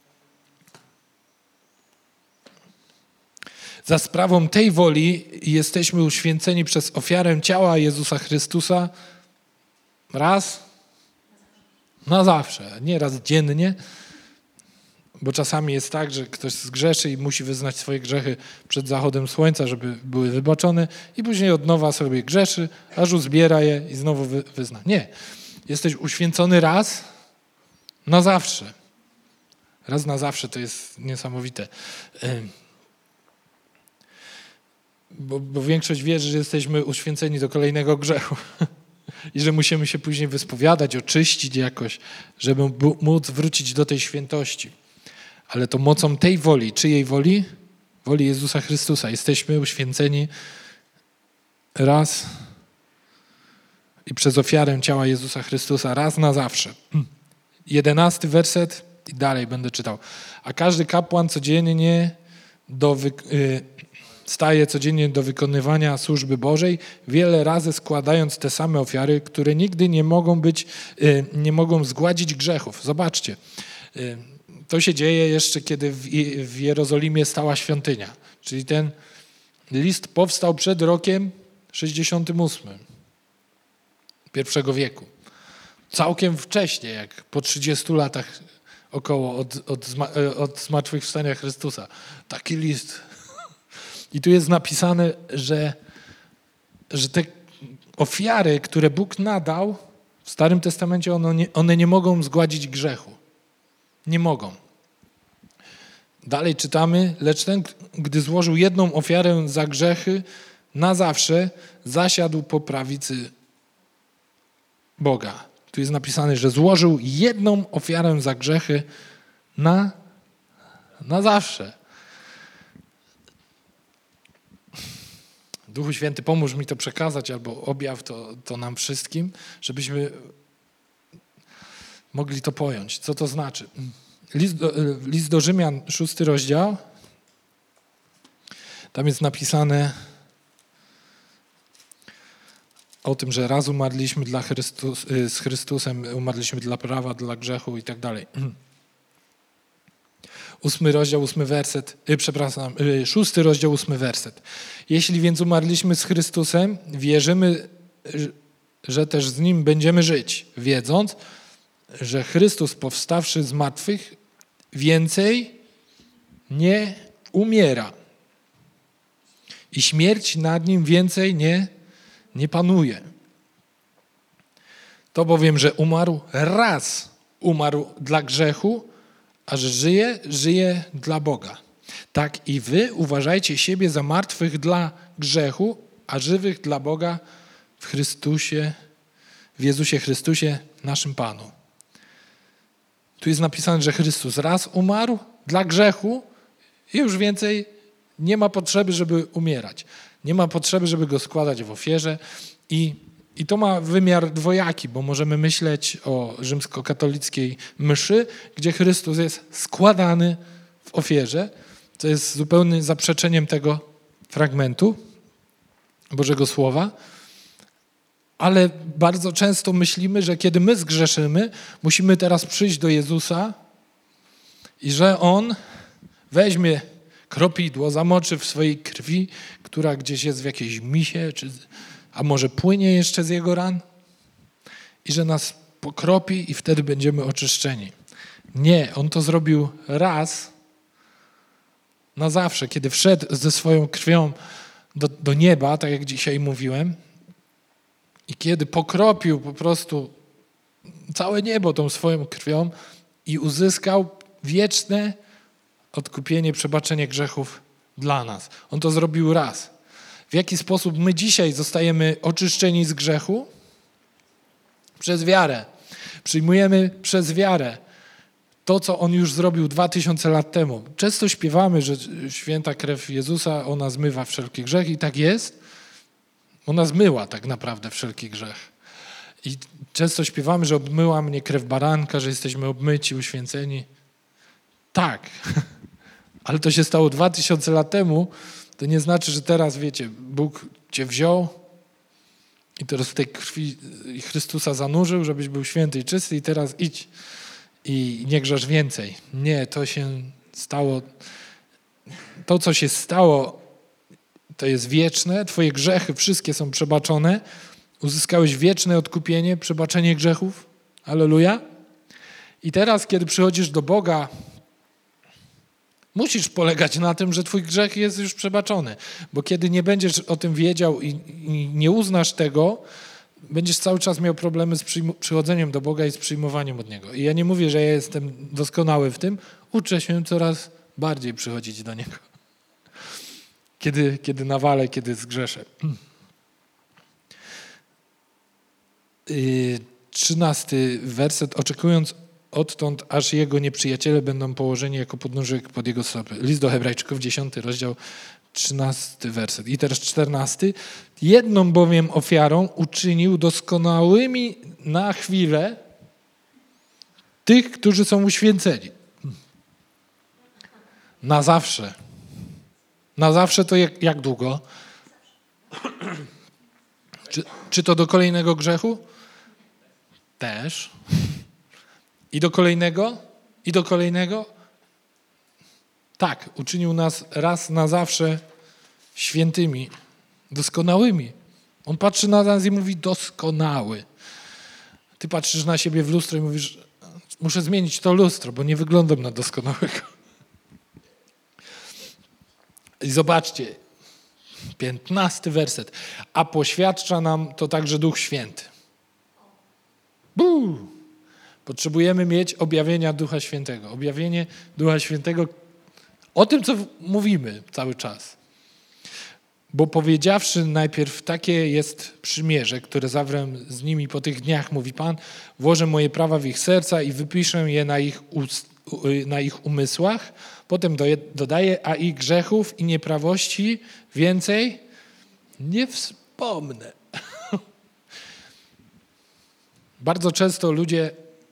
Speaker 1: Za sprawą tej woli jesteśmy uświęceni przez ofiarę ciała Jezusa Chrystusa raz na zawsze, nie raz dziennie, bo czasami jest tak, że ktoś zgrzeszy i musi wyznać swoje grzechy przed zachodem słońca, żeby były wybaczone i później od nowa sobie grzeszy, aż uzbiera je i znowu wyzna. Nie. Jesteś uświęcony raz na zawsze. Raz na zawsze to jest niesamowite. Bo większość wierzy, że jesteśmy uświęceni do kolejnego grzechu i że musimy się później wyspowiadać, oczyścić jakoś, żeby móc wrócić do tej świętości. Ale to mocą tej woli, czyjej woli? Woli Jezusa Chrystusa. Jesteśmy uświęceni raz i przez ofiarę ciała Jezusa Chrystusa raz na zawsze. 11 werset i dalej będę czytał. A każdy kapłan codziennie staje codziennie do wykonywania służby Bożej, wiele razy składając te same ofiary, które nigdy nie mogą zgładzić grzechów. Zobaczcie, to się dzieje jeszcze, kiedy w Jerozolimie stała świątynia. Czyli ten list powstał przed rokiem 68 I wieku. Całkiem wcześnie, jak po 30 latach około od zmartwychwstania Chrystusa. Taki list. I tu jest napisane, że te ofiary, które Bóg nadał w Starym Testamencie, one nie mogą zgładzić grzechu. Nie mogą. Dalej czytamy, lecz ten, gdy złożył jedną ofiarę za grzechy, na zawsze zasiadł po prawicy Boga. Tu jest napisane, że złożył jedną ofiarę za grzechy na zawsze. Duchu Święty, pomóż mi to przekazać albo objaw to nam wszystkim, żebyśmy mogli to pojąć. Co to znaczy? List do Rzymian, 6 rozdział. Tam jest napisane o tym, że raz umarliśmy z Chrystusem, umarliśmy dla prawa, dla grzechu i tak dalej. 8 rozdział, 8 werset, 6 rozdział, 8 werset. Jeśli więc umarliśmy z Chrystusem, wierzymy, że też z Nim będziemy żyć, wiedząc, że Chrystus powstawszy z martwych więcej nie umiera i śmierć nad Nim więcej nie panuje. To bowiem, że umarł dla grzechu, a że żyje dla Boga. Tak i wy uważajcie siebie za martwych dla grzechu, a żywych dla Boga w Jezusie Chrystusie, naszym Panu. Tu jest napisane, że Chrystus raz umarł dla grzechu i już więcej nie ma potrzeby, żeby umierać. Nie ma potrzeby, żeby go składać w ofierze i to ma wymiar dwojaki, bo możemy myśleć o rzymskokatolickiej mszy, gdzie Chrystus jest składany w ofierze, co jest zupełnym zaprzeczeniem tego fragmentu Bożego Słowa, ale bardzo często myślimy, że kiedy my zgrzeszymy, musimy teraz przyjść do Jezusa i że On weźmie kropidło, zamoczy w swojej krwi, która gdzieś jest w jakiejś misie, a może płynie jeszcze z Jego ran i że nas pokropi i wtedy będziemy oczyszczeni. Nie, On to zrobił raz na zawsze, kiedy wszedł ze swoją krwią do nieba, tak jak dzisiaj mówiłem, i kiedy pokropił po prostu całe niebo tą swoją krwią i uzyskał wieczne odkupienie, przebaczenie grzechów dla nas. On to zrobił raz. W jaki sposób my dzisiaj zostajemy oczyszczeni z grzechu? Przez wiarę. Przyjmujemy przez wiarę to, co On już zrobił 2000 lat temu. Często śpiewamy, że święta krew Jezusa, ona zmywa wszelki grzech i tak jest. Ona zmyła tak naprawdę wszelki grzech. I często śpiewamy, że obmyła mnie krew baranka, że jesteśmy obmyci, uświęceni. Tak, ale to się stało 2000 lat temu To nie znaczy, że teraz, wiecie, Bóg cię wziął i teraz w tej krwi Chrystusa zanurzył, żebyś był święty i czysty i teraz idź i nie grzesz więcej. Nie, to się stało. To, co się stało, to jest wieczne. Twoje grzechy wszystkie są przebaczone. Uzyskałeś wieczne odkupienie, przebaczenie grzechów. Alleluja. I teraz, kiedy przychodzisz do Boga, musisz polegać na tym, że twój grzech jest już przebaczony. Bo kiedy nie będziesz o tym wiedział i nie uznasz tego, będziesz cały czas miał problemy z przychodzeniem do Boga i z przyjmowaniem od Niego. I ja nie mówię, że ja jestem doskonały w tym. Uczę się coraz bardziej przychodzić do Niego. Kiedy nawalę, kiedy zgrzeszę. 13 werset. Oczekując odtąd, aż jego nieprzyjaciele będą położeni jako podnóżek pod jego stopy. List do Hebrajczyków, 10 rozdział, 13 werset. I teraz 14. Jedną bowiem ofiarą uczynił doskonałymi na chwilę tych, którzy są uświęceni. Na zawsze. Na zawsze to jak długo? Czy to do kolejnego grzechu? Też. I do kolejnego? I do kolejnego? Tak, uczynił nas raz na zawsze świętymi, doskonałymi. On patrzy na nas i mówi doskonały. Ty patrzysz na siebie w lustro i mówisz, muszę zmienić to lustro, bo nie wyglądam na doskonałego. I zobaczcie, 15 werset. A poświadcza nam to także Duch Święty. Potrzebujemy mieć objawienia Ducha Świętego. Objawienie Ducha Świętego o tym, co mówimy cały czas. Bo powiedziawszy najpierw, takie jest przymierze, które zawrę z nimi po tych dniach, mówi Pan, włożę moje prawa w ich serca i wypiszę je na ich umysłach. Potem dodaje, a ich grzechów i nieprawości więcej nie wspomnę. Bardzo często ludzie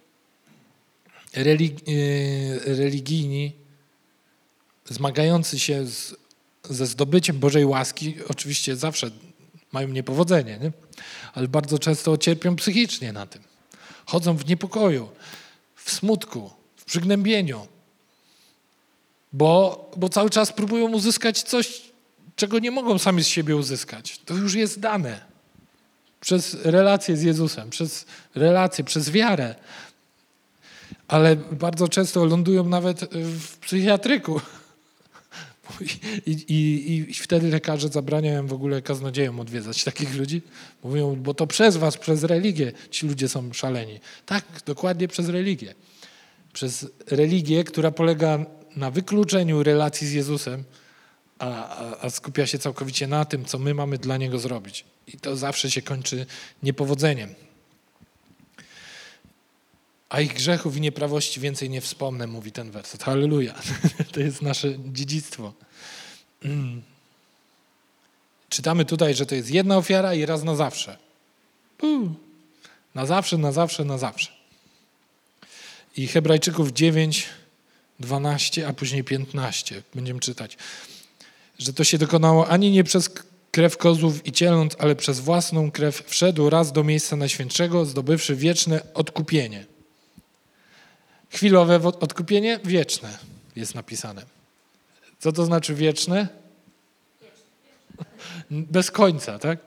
Speaker 1: religijni, zmagający się ze zdobyciem Bożej łaski, oczywiście zawsze mają niepowodzenie, nie? Ale bardzo często cierpią psychicznie na tym. Chodzą w niepokoju, w smutku, w przygnębieniu, bo cały czas próbują uzyskać coś, czego nie mogą sami z siebie uzyskać. To już jest dane. Przez relacje z Jezusem, przez relacje, przez wiarę. Ale bardzo często lądują nawet w psychiatryku. I wtedy lekarze zabraniają w ogóle kaznodziejom odwiedzać takich ludzi. Mówią, bo to przez was, przez religię ci ludzie są szaleni. Tak, dokładnie przez religię. Przez religię, która polega na wykluczeniu relacji z Jezusem, a skupia się całkowicie na tym, co my mamy dla Niego zrobić. I to zawsze się kończy niepowodzeniem. A ich grzechów i nieprawości więcej nie wspomnę, mówi ten werset. Halleluja. To jest nasze dziedzictwo. Czytamy tutaj, że to jest jedna ofiara i raz na zawsze. Na zawsze, na zawsze, na zawsze. I Hebrajczyków 9, 12, a później 15. Będziemy czytać. Że to się dokonało ani nie przez krew kozłów i cieląt, ale przez własną krew wszedł raz do miejsca najświętszego, zdobywszy wieczne odkupienie. Chwilowe odkupienie, wieczne jest napisane. Co to znaczy wieczne? Bez końca, tak?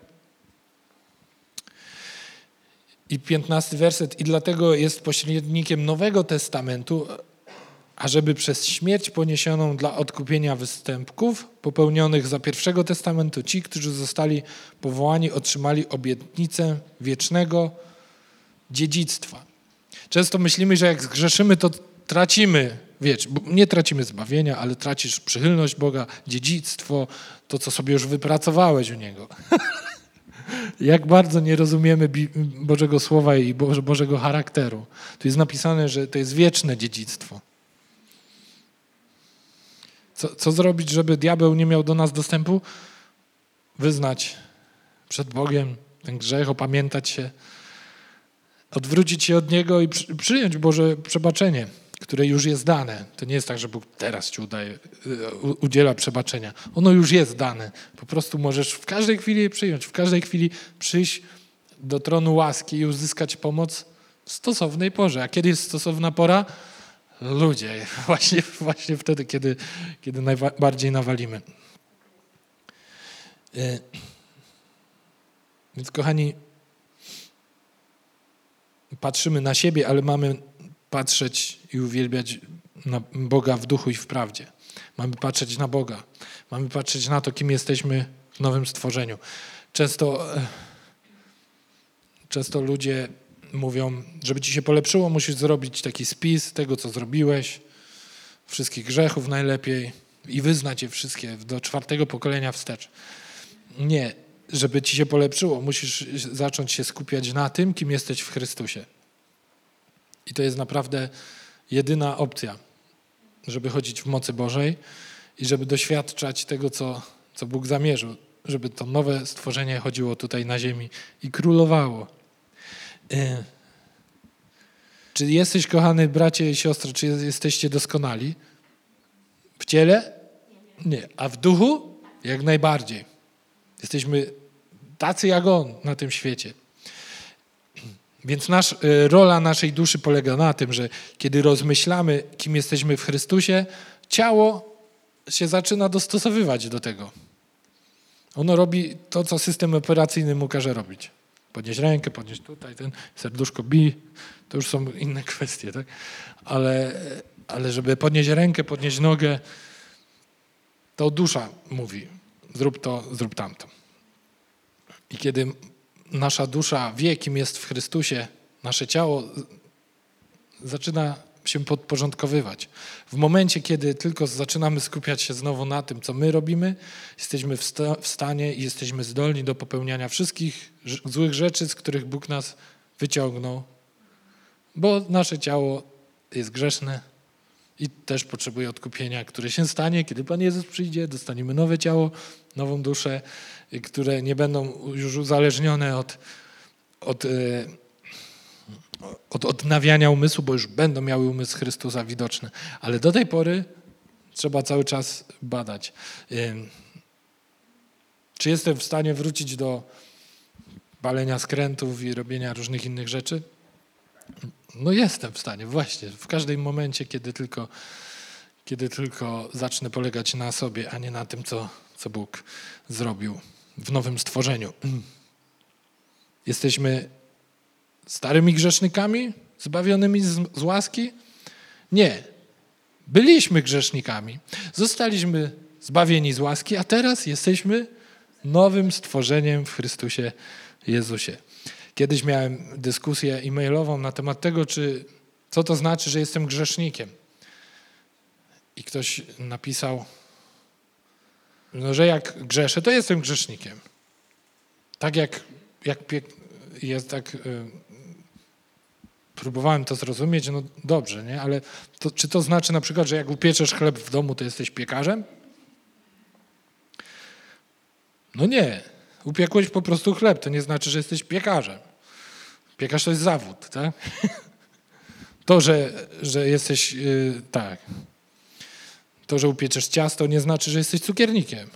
Speaker 1: I 15 werset. I dlatego jest pośrednikiem Nowego Testamentu, ażeby przez śmierć poniesioną dla odkupienia występków popełnionych za Pierwszego Testamentu ci, którzy zostali powołani, otrzymali obietnicę wiecznego dziedzictwa. Często myślimy, że jak zgrzeszymy, to tracimy, wiecie, nie tracimy zbawienia, ale tracisz przychylność Boga, dziedzictwo, to, co sobie już wypracowałeś u Niego. Jak bardzo nie rozumiemy Bożego Słowa i Bożego charakteru. Tu jest napisane, że to jest wieczne dziedzictwo. Co zrobić, żeby diabeł nie miał do nas dostępu? Wyznać przed Bogiem ten grzech, opamiętać się, odwrócić się od Niego i przyjąć Boże przebaczenie. które już jest dane. To nie jest tak, że Bóg teraz ci udziela przebaczenia. Ono już jest dane. Po prostu możesz w każdej chwili je przyjąć, w każdej chwili przyjść do tronu łaski i uzyskać pomoc w stosownej porze. A kiedy jest stosowna pora? Ludzie, właśnie wtedy, kiedy najbardziej nawalimy. Więc kochani, patrzymy na siebie, ale mamy patrzeć i uwielbiać na Boga w duchu i w prawdzie. Mamy patrzeć na Boga. Mamy patrzeć na to, kim jesteśmy w nowym stworzeniu. Często ludzie mówią, żeby ci się polepszyło, musisz zrobić taki spis tego, co zrobiłeś, wszystkich grzechów najlepiej i wyznać je wszystkie do 4. pokolenia wstecz. Nie, żeby ci się polepszyło, musisz zacząć się skupiać na tym, kim jesteś w Chrystusie. I to jest naprawdę jedyna opcja, żeby chodzić w mocy Bożej i żeby doświadczać tego, co Bóg zamierzył, żeby to nowe stworzenie chodziło tutaj na ziemi i królowało. Czy jesteś, kochany bracie i siostry, czy jesteście doskonali? W ciele? Nie. A w duchu? Jak najbardziej. Jesteśmy tacy jak On na tym świecie. Więc rola naszej duszy polega na tym, że kiedy rozmyślamy, kim jesteśmy w Chrystusie, ciało się zaczyna dostosowywać do tego. Ono robi to, co system operacyjny mu każe robić. Podnieść rękę, podnieść tutaj, serduszko bij, to już są inne kwestie, tak? Ale żeby podnieść rękę, podnieść nogę, to dusza mówi, zrób to, zrób tamto. I kiedy nasza dusza wie, kim jest w Chrystusie, nasze ciało zaczyna się podporządkowywać. W momencie, kiedy tylko zaczynamy skupiać się znowu na tym, co my robimy, jesteśmy w stanie i jesteśmy zdolni do popełniania wszystkich złych rzeczy, z których Bóg nas wyciągnął, bo nasze ciało jest grzeszne i też potrzebuje odkupienia, które się stanie, kiedy Pan Jezus przyjdzie, dostaniemy nowe ciało, nową duszę, które nie będą już uzależnione od odnawiania umysłu, bo już będą miały umysł Chrystusa widoczny. Ale do tej pory trzeba cały czas badać. Czy jestem w stanie wrócić do palenia skrętów i robienia różnych innych rzeczy? No jestem w stanie, właśnie. W każdym momencie, kiedy tylko zacznę polegać na sobie, a nie na tym, co Bóg zrobił w nowym stworzeniu. Jesteśmy starymi grzesznikami, zbawionymi z łaski? Nie. Byliśmy grzesznikami, zostaliśmy zbawieni z łaski, a teraz jesteśmy nowym stworzeniem w Chrystusie Jezusie. Kiedyś miałem dyskusję e-mailową na temat tego, co to znaczy, że jestem grzesznikiem. I ktoś napisał, że jak grzeszę, to jestem grzesznikiem. Tak jak jest tak... Próbowałem to zrozumieć, no dobrze, nie? Ale czy to znaczy na przykład, że jak upieczesz chleb w domu, to jesteś piekarzem? No nie. Upiekłeś po prostu chleb, to nie znaczy, że jesteś piekarzem. Piekarz to jest zawód, tak? To, że jesteś, tak. To, że upieczesz ciasto, nie znaczy, że jesteś cukiernikiem.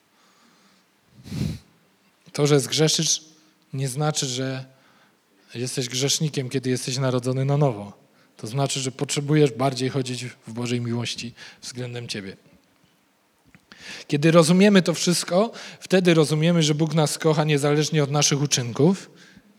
Speaker 1: To, że zgrzeszysz, nie znaczy, że jesteś grzesznikiem, kiedy jesteś narodzony na nowo. To znaczy, że potrzebujesz bardziej chodzić w Bożej miłości względem Ciebie. Kiedy rozumiemy to wszystko, wtedy rozumiemy, że Bóg nas kocha niezależnie od naszych uczynków.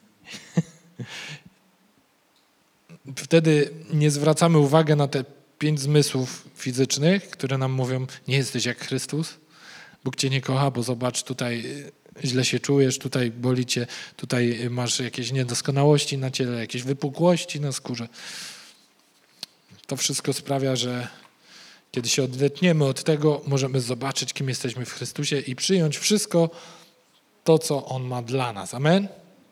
Speaker 1: Wtedy nie zwracamy uwagi na te 5 zmysłów fizycznych, które nam mówią, nie jesteś jak Chrystus. Bóg Cię nie kocha, bo zobacz, tutaj źle się czujesz, tutaj boli Cię, tutaj masz jakieś niedoskonałości na ciele, jakieś wypukłości na skórze. To wszystko sprawia, że kiedy się odetniemy od tego, możemy zobaczyć, kim jesteśmy w Chrystusie i przyjąć wszystko to, co On ma dla nas. Amen?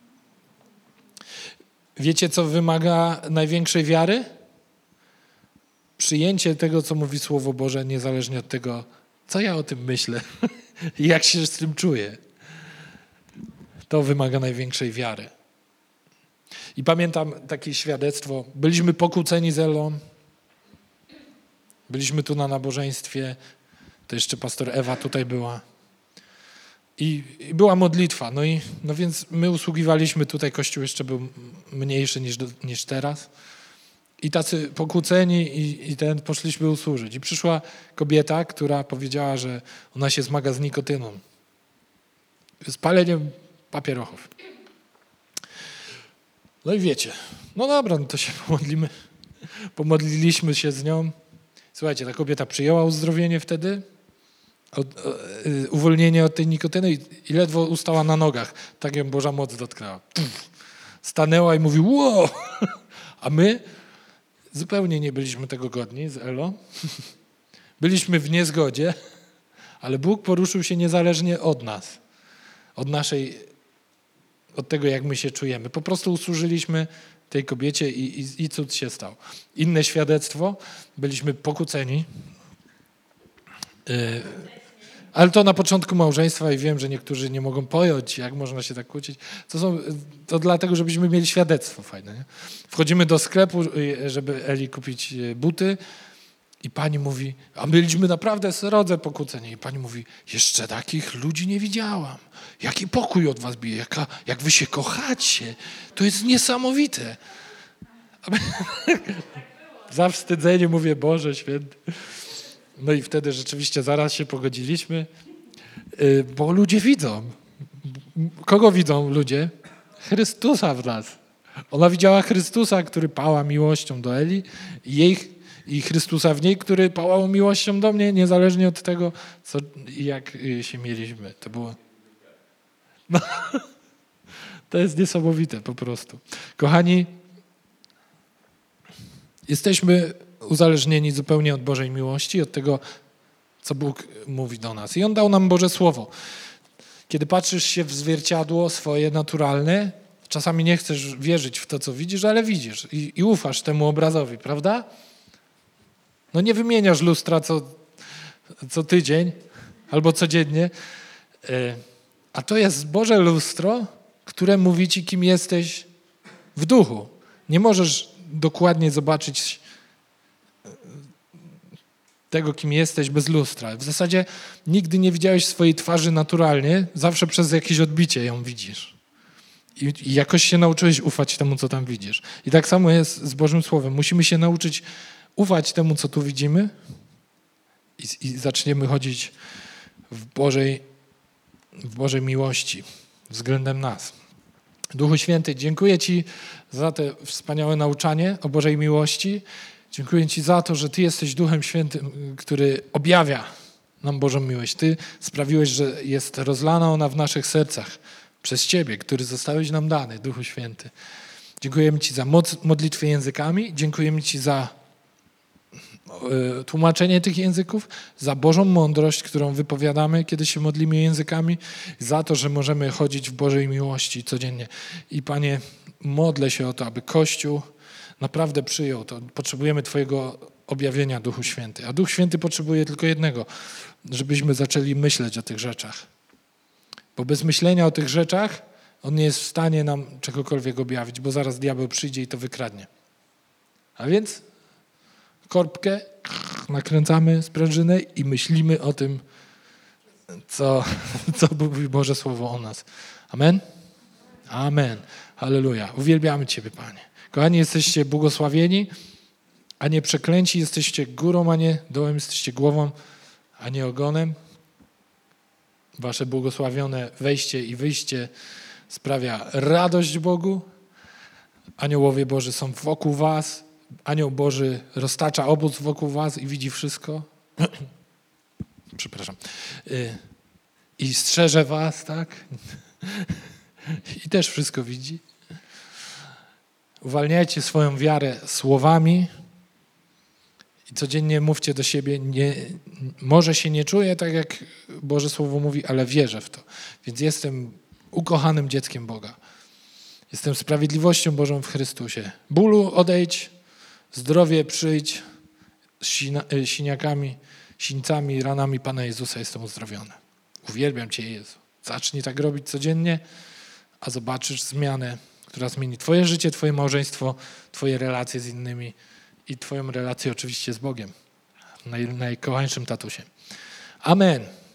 Speaker 1: Wiecie, co wymaga największej wiary? Przyjęcie tego, co mówi Słowo Boże, niezależnie od tego, co ja o tym myślę i jak się z tym czuję. To wymaga największej wiary. I pamiętam takie świadectwo. Byliśmy pokłóceni z Elą. Byliśmy tu na nabożeństwie, to jeszcze pastor Ewa tutaj była. I była modlitwa. No więc my usługiwaliśmy tutaj, kościół jeszcze był mniejszy niż teraz. I tacy pokłóceni poszliśmy usłużyć. I przyszła kobieta, która powiedziała, że ona się zmaga z nikotyną. Z paleniem papierochów. No i wiecie, no dobra, no to się pomodlimy. Pomodliliśmy się z nią. Słuchajcie, ta kobieta przyjęła uzdrowienie wtedy, uwolnienie od tej nikotyny i ledwo ustała na nogach. Tak ją Boża moc dotknęła. Stanęła i mówi, wow! A my zupełnie nie byliśmy tego godni z Elo. Byliśmy w niezgodzie, ale Bóg poruszył się niezależnie od nas, od tego, jak my się czujemy. Po prostu usłużyliśmy tej kobiecie i cud się stał. Inne świadectwo, byliśmy pokłóceni, ale to na początku małżeństwa i wiem, że niektórzy nie mogą pojąć, jak można się tak kłócić. To dlatego, żebyśmy mieli świadectwo fajne. Nie? Wchodzimy do sklepu, żeby Eli kupić buty i pani mówi, a byliśmy naprawdę srodze pokłóceni. I pani mówi, jeszcze takich ludzi nie widziałam. Jaki pokój od was bije, jak wy się kochacie. To jest niesamowite. Zawstydzenie mówię, Boże święty. No i wtedy rzeczywiście zaraz się pogodziliśmy, bo ludzie widzą. Kogo widzą ludzie? Chrystusa w nas. Ona widziała Chrystusa, który pała miłością do Eli i Chrystusa w niej, który pałał miłością do mnie, niezależnie od tego, jak się mieliśmy. To było... No, to jest niesamowite po prostu. Kochani, jesteśmy uzależnieni zupełnie od Bożej miłości, od tego, co Bóg mówi do nas. I On dał nam Boże Słowo. Kiedy patrzysz się w zwierciadło swoje naturalne, czasami nie chcesz wierzyć w to, co widzisz, ale widzisz i ufasz temu obrazowi, prawda? No nie wymieniasz lustra co tydzień albo codziennie, a to jest Boże lustro, które mówi ci, kim jesteś w duchu. Nie możesz dokładnie zobaczyć tego, kim jesteś bez lustra. W zasadzie nigdy nie widziałeś swojej twarzy naturalnie, zawsze przez jakieś odbicie ją widzisz. I jakoś się nauczyłeś ufać temu, co tam widzisz. I tak samo jest z Bożym Słowem. Musimy się nauczyć ufać temu, co tu widzimy i zaczniemy chodzić w Bożej miłości względem nas. Duchu Święty, dziękuję Ci za te wspaniałe nauczanie o Bożej miłości. Dziękuję Ci za to, że Ty jesteś Duchem Świętym, który objawia nam Bożą miłość. Ty sprawiłeś, że jest rozlana ona w naszych sercach przez Ciebie, który zostałeś nam dany, Duchu Święty. Dziękujemy Ci za moc modlitwy językami. Dziękujemy Ci za tłumaczenie tych języków, za Bożą mądrość, którą wypowiadamy, kiedy się modlimy językami, za to, że możemy chodzić w Bożej miłości codziennie. I Panie, modlę się o to, aby Kościół naprawdę przyjął to. Potrzebujemy Twojego objawienia, Duchu Święty. A Duch Święty potrzebuje tylko jednego, żebyśmy zaczęli myśleć o tych rzeczach. Bo bez myślenia o tych rzeczach On nie jest w stanie nam czegokolwiek objawić, bo zaraz diabeł przyjdzie i to wykradnie. A więc korbkę nakręcamy sprężynę i myślimy o tym, co mówi Boże Słowo o nas. Amen? Amen. Halleluja. Uwielbiamy Ciebie, Panie. Kochani, jesteście błogosławieni, a nie przeklęci. Jesteście górą, a nie dołem. Jesteście głową, a nie ogonem. Wasze błogosławione wejście i wyjście sprawia radość Bogu. Aniołowie Boży są wokół was. Anioł Boży roztacza obóz wokół was i widzi wszystko. Przepraszam. I strzeże was, tak? I też wszystko widzi. Uwalniajcie swoją wiarę słowami i codziennie mówcie do siebie, może się nie czuję tak, jak Boże Słowo mówi, ale wierzę w to. Więc jestem ukochanym dzieckiem Boga. Jestem sprawiedliwością Bożą w Chrystusie. Bólu odejdź, zdrowie przyjdź, siniakami, sińcami, ranami Pana Jezusa jestem uzdrowiony. Uwielbiam Cię, Jezu. Zacznij tak robić codziennie, a zobaczysz zmianę, która zmieni Twoje życie, Twoje małżeństwo, Twoje relacje z innymi i Twoją relację oczywiście z Bogiem. najkochańszym tatusiem. Amen.